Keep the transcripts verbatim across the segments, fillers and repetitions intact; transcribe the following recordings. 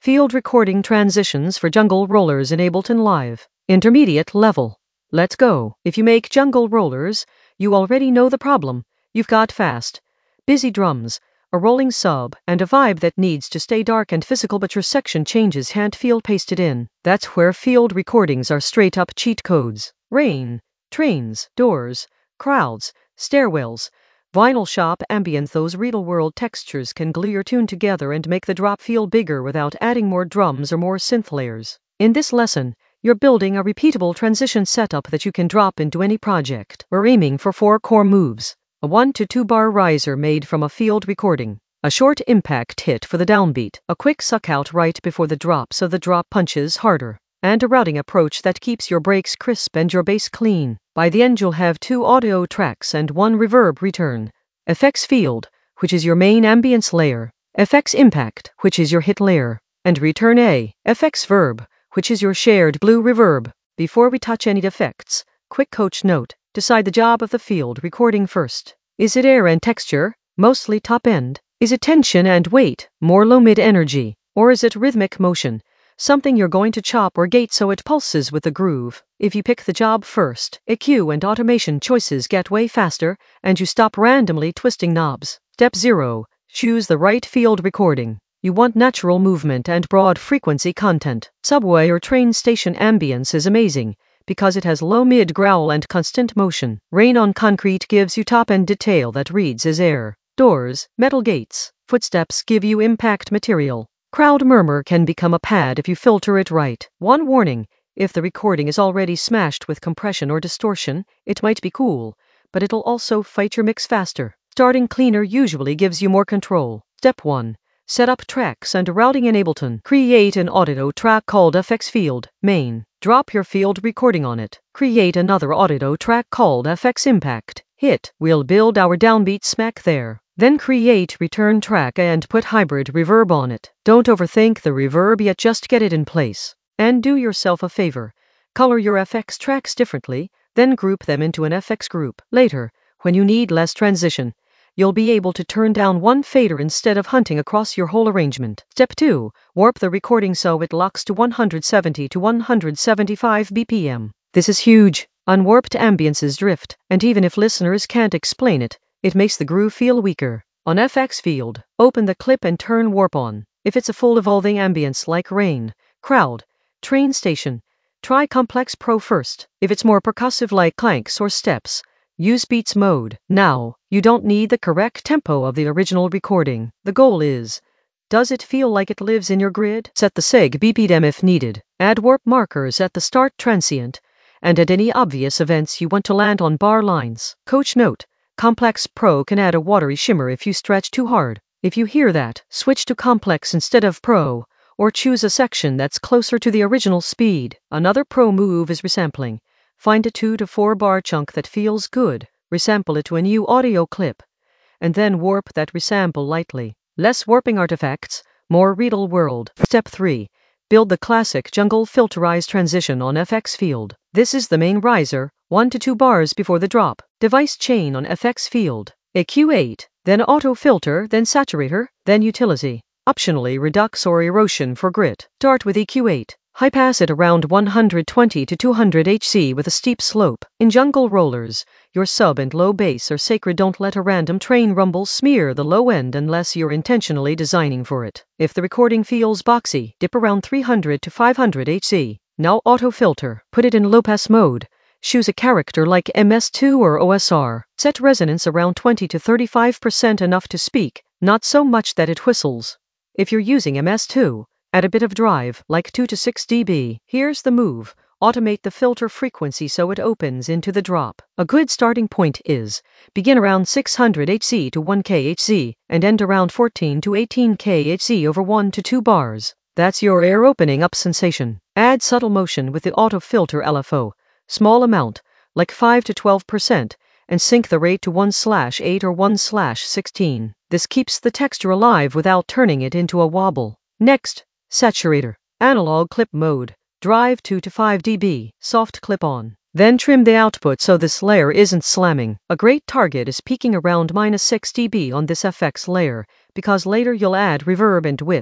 Field recording transitions for Jungle Rollers in Ableton Live. Intermediate level. Let's go. If you make Jungle Rollers, you already know the problem. You've got fast, busy drums, a rolling sub, and a vibe that needs to stay dark and physical, but your section changes can't feel pasted in. That's where field recordings are straight up cheat codes. Rain, trains, doors, crowds, stairwells, vinyl shop ambience, those real world textures can glue your tune together and make the drop feel bigger without adding more drums or more synth layers. In this lesson, you're building a repeatable transition setup that you can drop into any project. We're aiming for four core moves. A one to two bar riser made from a field recording. A short impact hit for the downbeat. A quick suck out right before the drop so the drop punches harder. And a routing approach that keeps your breaks crisp and your bass clean. By the end you'll have two audio tracks and one reverb return. F X field, which is your main ambience layer. F X impact, which is your hit layer. And return A, F X verb, which is your shared blue reverb. Before we touch any effects, quick coach note. Decide the job of the field recording first. Is it air and texture, mostly top end? Is it tension and weight, more low mid energy? Or is it rhythmic motion, something you're going to chop or gate so it pulses with the groove? If you pick the job first, E Q and automation choices get way faster, and you stop randomly twisting knobs. Step zero. Choose the right field recording. You want natural movement and broad frequency content. Subway or train station ambience is amazing, because it has low mid growl and constant motion. Rain on concrete gives you top end detail that reads as air. Doors, metal gates, footsteps give you impact material. Crowd murmur can become a pad if you filter it right. One warning, if the recording is already smashed with compression or distortion, it might be cool, but it'll also fight your mix faster. Starting cleaner usually gives you more control. Step one. Set up tracks and routing in Ableton. Create an audio track called F X field, main. Drop your field recording on it. Create another audio track called F X impact, hit. We'll build our downbeat smack there. Then create return track and put hybrid reverb on it. Don't overthink the reverb yet, just get it in place. And do yourself a favor. Color your F X tracks differently, then group them into an F X group. Later, when you need less transition, you'll be able to turn down one fader instead of hunting across your whole arrangement. Step two. Warp the recording so it locks to one hundred seventy to one hundred seventy-five B P M. This is huge. Unwarped ambiences drift, and even if listeners can't explain it, it makes the groove feel weaker. On F X field, open the clip and turn warp on. If it's a full evolving ambience like rain, crowd, train station, try Complex Pro first. If it's more percussive like clanks or steps, use Beats mode. Now, you don't need the correct tempo of the original recording. The goal is, does it feel like it lives in your grid? Set the seg B P M if needed. Add warp markers at the start transient, and at any obvious events you want to land on bar lines. Coach note. Complex Pro can add a watery shimmer if you stretch too hard. If you hear that, switch to Complex instead of Pro, or choose a section that's closer to the original speed. Another pro move is resampling. Find a two to four bar chunk that feels good, resample it to a new audio clip, and then warp that resample lightly. Less warping artifacts, more real world. Step three. Build the classic jungle filterized transition on F X field. This is the main riser, one to two bars before the drop. Device chain on F X field. E Q eight, then auto filter, then saturator, then utility. Optionally redux or erosion for grit. Start with E Q eight. High pass it around one hundred twenty to two hundred hertz with a steep slope. In Jungle Rollers, your sub and low bass are sacred. Don't let a random train rumble smear the low end unless you're intentionally designing for it. If the recording feels boxy, dip around three hundred to five hundred hertz. Now auto filter. Put it in low pass mode. Choose a character like M S two or O S R. Set resonance around twenty to thirty-five percent, enough to speak, not so much that it whistles. If you're using M S two, add a bit of drive, like two to six decibels. Here's the move. Automate the filter frequency so it opens into the drop. A good starting point is, begin around six hundred hertz to one K H Z, and end around fourteen to eighteen K H Z over one to two bars. That's your air opening up sensation. Add subtle motion with the auto filter L F O, small amount, like five to twelve percent, and sync the rate to one slash eight or one slash sixteen. This keeps the texture alive without turning it into a wobble. Next, saturator. Analog clip mode. Drive two to five decibels. Soft clip on. Then trim the output so this layer isn't slamming. A great target is peaking around minus six decibels on this F X layer, because later you'll add reverb and width,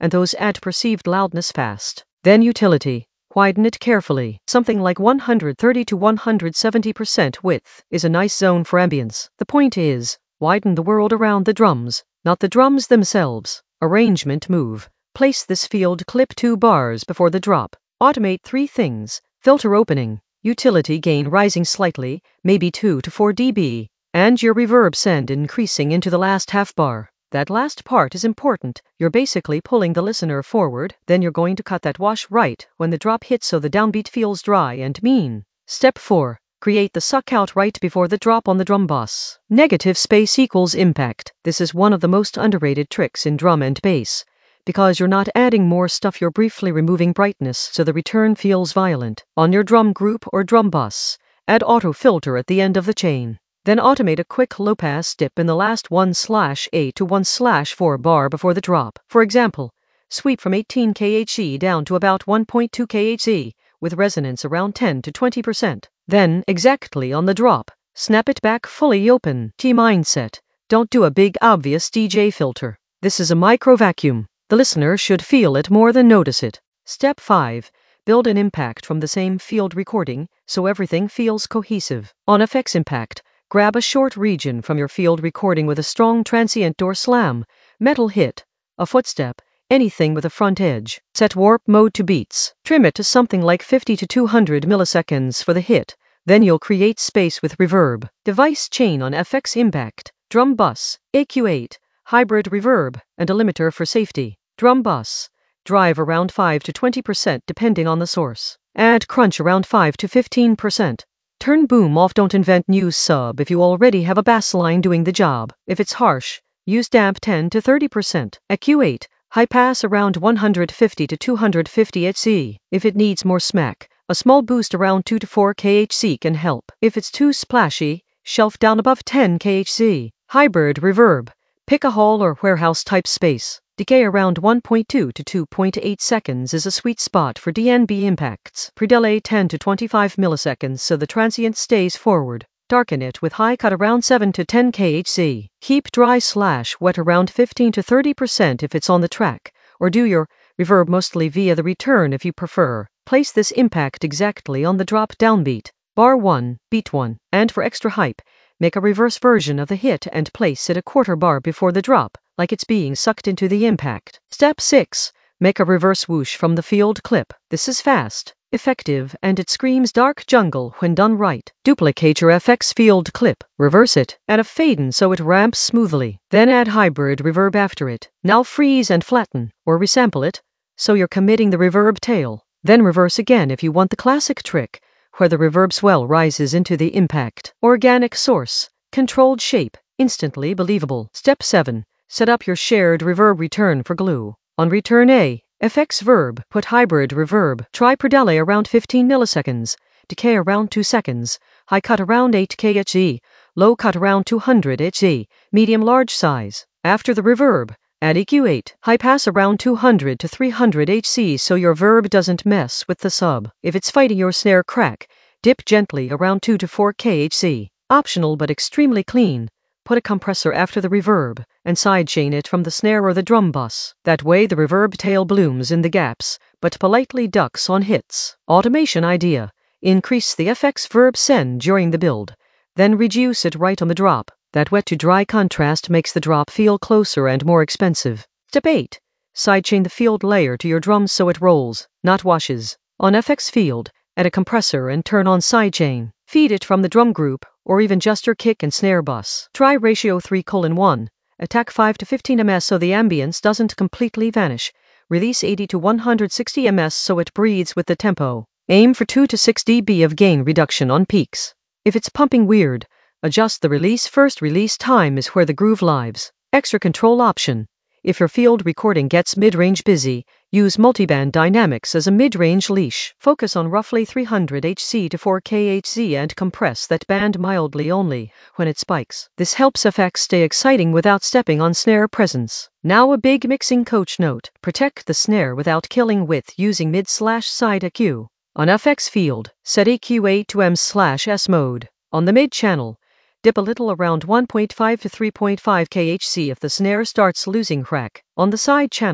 and those add perceived loudness fast. Then utility. Widen it carefully. Something like one hundred thirty to one hundred seventy percent width is a nice zone for ambience. The point is, widen the world around the drums, not the drums themselves. Arrangement move. Place this field clip two bars before the drop. Automate three things. Filter opening. Utility gain rising slightly, maybe two to four decibels. And your reverb send increasing into the last half bar. That last part is important. You're basically pulling the listener forward, then you're going to cut that wash right when the drop hits so the downbeat feels dry and mean. Step four. Create the suck out right before the drop on the drum bus. Negative space equals impact. This is one of the most underrated tricks in drum and bass. Because you're not adding more stuff, you're briefly removing brightness so the return feels violent. On your drum group or drum bus, add auto filter at the end of the chain. Then automate a quick low-pass dip in the last one slash eight to one slash four bar before the drop. For example, sweep from eighteen kilohertz down to about one point two kilohertz, with resonance around ten to twenty percent. Then, exactly on the drop, snap it back fully open. T mindset. Don't do a big obvious D J filter. This is a micro vacuum. The listener should feel it more than notice it. Step five. Build an impact from the same field recording so everything feels cohesive. On effects impact, grab a short region from your field recording with a strong transient or slam, metal hit, a footstep, anything with a front edge. Set warp mode to beats. Trim it to something like fifty to two hundred milliseconds for the hit. Then you'll create space with reverb. Device chain on F X impact. Drum bus, A Q eight, hybrid reverb, and a limiter for safety. Drum bus. Drive around five to twenty percent depending on the source. Add crunch around five to fifteen percent. Turn boom off. Don't invent new sub if you already have a bass line doing the job. If it's harsh, use damp ten to thirty percent. A Q eight, high pass around one hundred fifty to two hundred fifty hertz. If it needs more smack, a small boost around two to four kilohertz can help. If it's too splashy, shelf down above ten kilohertz. Hybrid reverb. Pick a hall or warehouse type space. Decay around one point two to two point eight seconds is a sweet spot for D N B impacts. Pre-delay ten to twenty-five milliseconds so the transient stays forward. Darken it with high cut around seven to ten kilohertz. Keep dry slash wet around fifteen to thirty percent if it's on the track, or do your reverb mostly via the return if you prefer. Place this impact exactly on the drop downbeat. Bar one, beat one. And for extra hype, make a reverse version of the hit and place it a quarter bar before the drop, like it's being sucked into the impact. Step six. Make a reverse whoosh from the field clip. This is fast, effective, and it screams dark jungle when done right. Duplicate your F X field clip. Reverse it. Add a fade-in so it ramps smoothly. Then add hybrid reverb after it. Now freeze and flatten, or resample it, so you're committing the reverb tail. Then reverse again if you want the classic trick, where the reverb swell rises into the impact. Organic source. Controlled shape. Instantly believable. Step seven. Set up your shared reverb return for glue. On return A, F X verb, put hybrid reverb. Try pre-delay around fifteen milliseconds, decay around two seconds, high cut around eight kilohertz, low cut around two hundred hertz, medium large size. After the reverb, add E Q eight, high pass around two hundred to three hundred hertz so your verb doesn't mess with the sub. If it's fighting your snare crack, dip gently around two to four kilohertz. Optional but extremely clean. Put a compressor after the reverb, and sidechain it from the snare or the drum bus. That way the reverb tail blooms in the gaps, but politely ducks on hits. Automation idea. Increase the F X verb send during the build, then reduce it right on the drop. That wet to dry contrast makes the drop feel closer and more expensive. Step eight. Sidechain the field layer to your drums so it rolls, not washes. On F X field, add a compressor and turn on sidechain. Feed it from the drum group, or even just your kick and snare bus. Try ratio three colon one. Attack five to fifteen millimeters so the ambience doesn't completely vanish. Release eighty to one hundred sixty millimeters so it breathes with the tempo. Aim for two to six decibels of gain reduction on peaks. If it's pumping weird, adjust the release. First release time is where the groove lives. Extra control option. If your field recording gets mid-range busy, use multiband dynamics as a mid-range leash. Focus on roughly three hundred hertz to four kilohertz and compress that band mildly only when it spikes. This helps F X stay exciting without stepping on snare presence. Now a big mixing coach note. Protect the snare without killing width using mid-slash-side E Q. On F X field, set E Q eight to M slash S mode. On the mid-channel, dip a little around one point five to three point five kilohertz if the snare starts losing crack. On the side channel,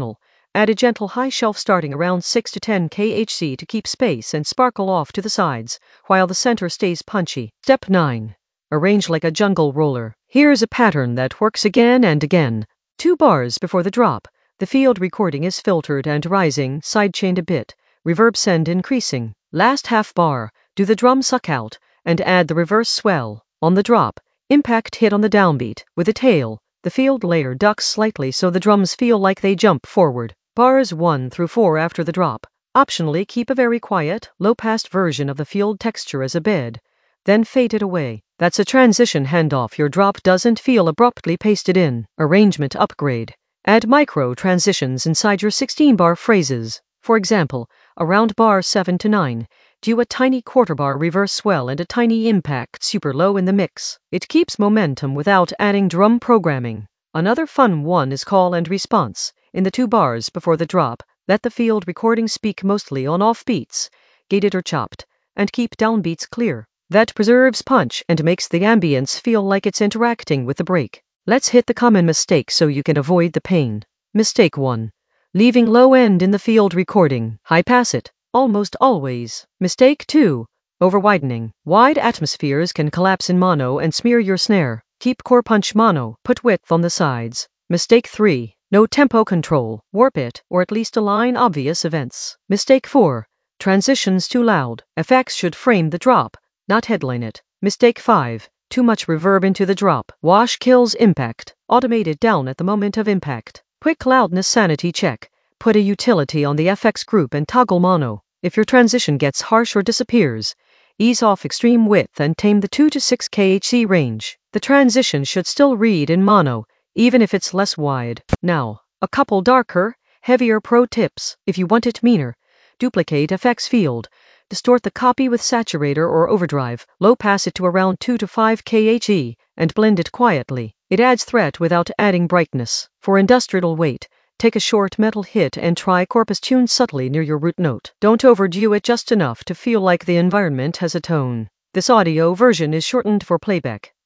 Add a gentle high shelf starting around six to ten K H Z to keep space and sparkle off to the sides, while the center stays punchy. Step nine. Arrange like a jungle roller. Here's a pattern that works again and again. Two bars before the drop, the field recording is filtered and rising, sidechained a bit, reverb send increasing. Last half bar, do the drum suck out, and add the reverse swell. On the drop, impact hit on the downbeat. With the tail, the field layer ducks slightly so the drums feel like they jump forward. Bars one through four after the drop. Optionally keep a very quiet, low-passed version of the field texture as a bed, then fade it away. That's a transition handoff. Your drop doesn't feel abruptly pasted in. Arrangement upgrade. Add micro transitions inside your sixteen bar phrases. For example, around bar seven to nine, do a tiny quarter bar reverse swell and a tiny impact super low in the mix. It keeps momentum without adding drum programming. Another fun one is call and response. In the two bars before the drop, let the field recording speak mostly on off beats, gated or chopped, and keep downbeats clear. That preserves punch and makes the ambience feel like it's interacting with the break. Let's hit the common mistake so you can avoid the pain. Mistake one. Leaving low end in the field recording. High pass it. Almost always. Mistake two. Over-widening. Wide atmospheres can collapse in mono and smear your snare. Keep core punch mono. Put width on the sides. Mistake three. No tempo control. Warp it, or at least align obvious events. Mistake four. Transitions too loud. Effects should frame the drop, not headline it. Mistake five. Too much reverb into the drop. Wash kills impact. Automate it down at the moment of impact. Quick loudness sanity check. Put a utility on the F X group and toggle mono. If your transition gets harsh or disappears, ease off extreme width and tame the two to six K H Z range. The transition should still read in mono, even if it's less wide. Now, a couple darker, heavier pro tips. If you want it meaner, duplicate F X field. Distort the copy with saturator or overdrive. Low pass it to around two to five K H Z and blend it quietly. It adds threat without adding brightness. For industrial weight, take a short metal hit and try corpus tune subtly near your root note. Don't overdo it, just enough to feel like the environment has a tone. This audio version is shortened for playback.